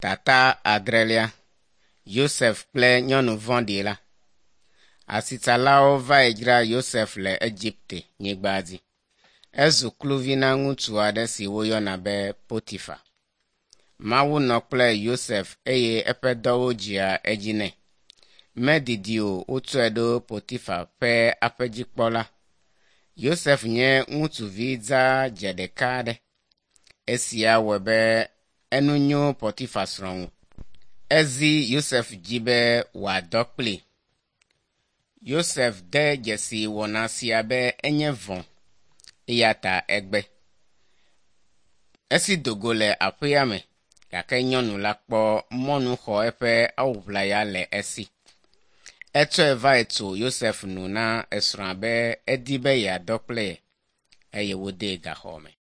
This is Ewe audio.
Tata Adrelia, Joseph ple nyɔnu vɔ̃ɖi la. Asitsalawo va dzra Joseph le Egypte nyigba dzi. Ezu kluvi na ŋutsu aɖe si woyɔna be Potifa. Mawu nɔ kple Joseph eye eƒe dɔwo dzia edzi nɛ. Medidi o, wotɔe ɖo Potifa ƒe aƒedzikpɔla. Joseph nye ŋutsuvi dze ɖeka aɖe. Esia wɔ be enu nyo Potifa srɔ̃ ŋu. Ezi Joseph dzi be wòadɔ kpli. Joseph de dzesi wɔna sia be enye vɔ̃, eya ta egbe. Esi dogo le aƒea me, gake nyɔnu la kpɔ mɔnu xɔ eƒe awuʋlaya le esi. Etsɔe va etso Joseph nu na esrɔ̃a be edi be yeadɔ kple ye, eye wòdee gaxɔ me.